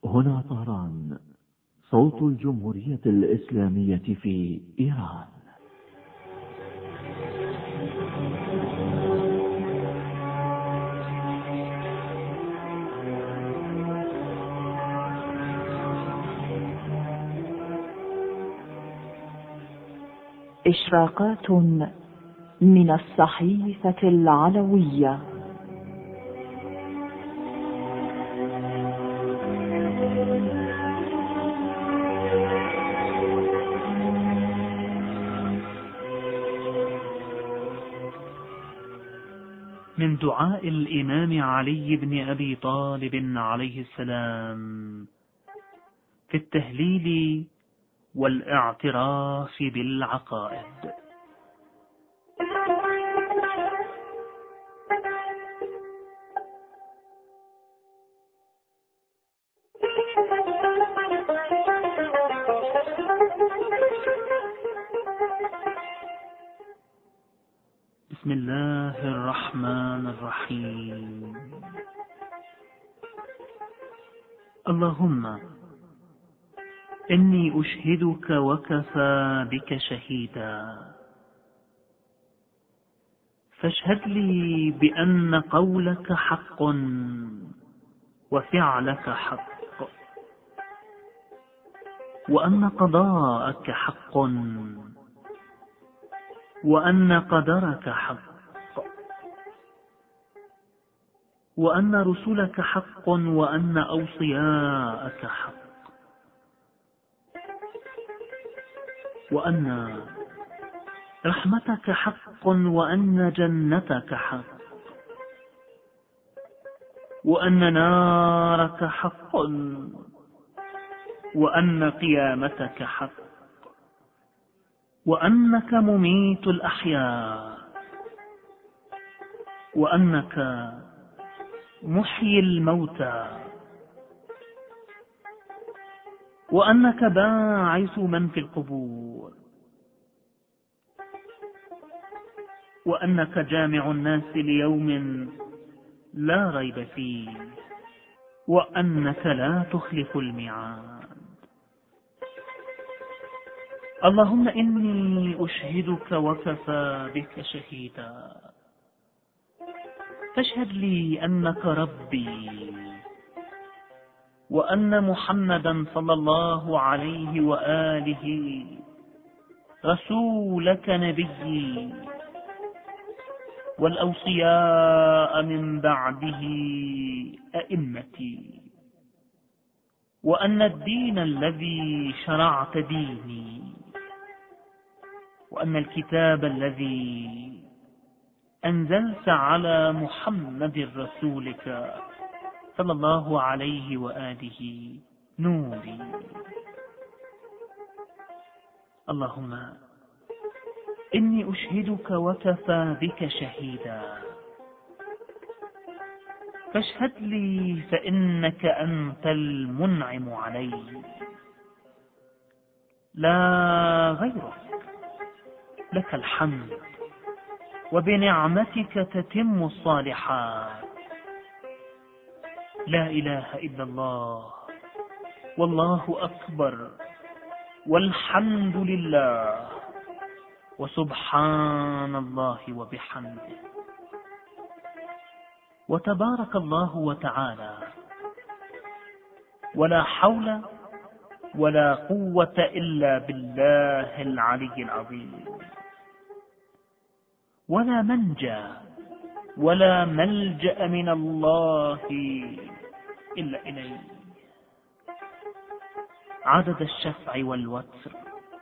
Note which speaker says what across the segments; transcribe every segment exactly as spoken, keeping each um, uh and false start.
Speaker 1: هنا طهران، صوت الجمهورية الإسلامية في إيران.
Speaker 2: إشراقات من الصحيفة العلوية.
Speaker 3: من دعاء الإمام علي بن أبي طالب عليه السلام في التهليل والاعتراف بالعقائد. بسم الله الرحمن الرحيم. اللهم إني أشهدك وكفى بك شهيدا، فاشهد لي بأن قولك حق وفعلك حق، وأن قضاءك حق، وأن قدرك حق، وأن رسلك حق، وأن أوصياءك حق، وأن رحمتك حق، وأن جنتك حق، وأن نارك حق، وأن قيامتك حق، وأنك مميت الأحياء، وأنك محيي الموتى، وأنك باعث من في القبور، وأنك جامع الناس ليوم لا ريب فيه، وأنك لا تخلف الميعاد. اللهم إني أشهدك وكفى بك شهيدا، فاشهد لي أنك ربي، وأن محمدا صلى الله عليه وآله رسولك نبيي، والأوصياء من بعده أئمتي، وأن الدين الذي شرعت ديني، وأن الكتاب الذي أنزلت على محمد رسولك صلى الله عليه وآله نوري. اللهم إني أشهدك وكفى بك شهيدا، فاشهد لي فإنك أنت المنعم علي لا غيرك، لك الحمد، وبنعمتك تتم الصالحات. لا إله إلا الله، والله أكبر، والحمد لله، وسبحان الله وبحمده، وتبارك الله وتعالى، ولا حول ولا قوة إلا بالله العلي العظيم. ولا منجى ولا ملجأ من الله إلا إليه. عدد الشفع والوتر،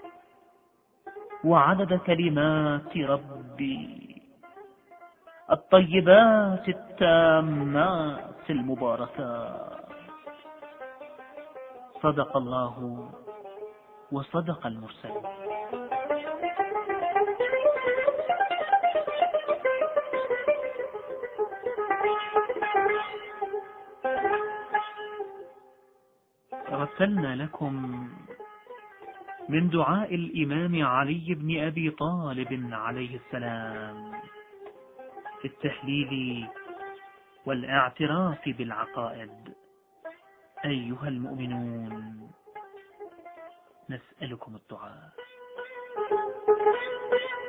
Speaker 3: وعدد كلمات ربي الطيبات التامات المباركات. صدق الله وصدق المرسلين. رسلنا لكم من دعاء الإمام علي بن أبي طالب عليه السلام في التحليل والاعتراف بالعقائد أيها المؤمنون، نسألكم الدعاء.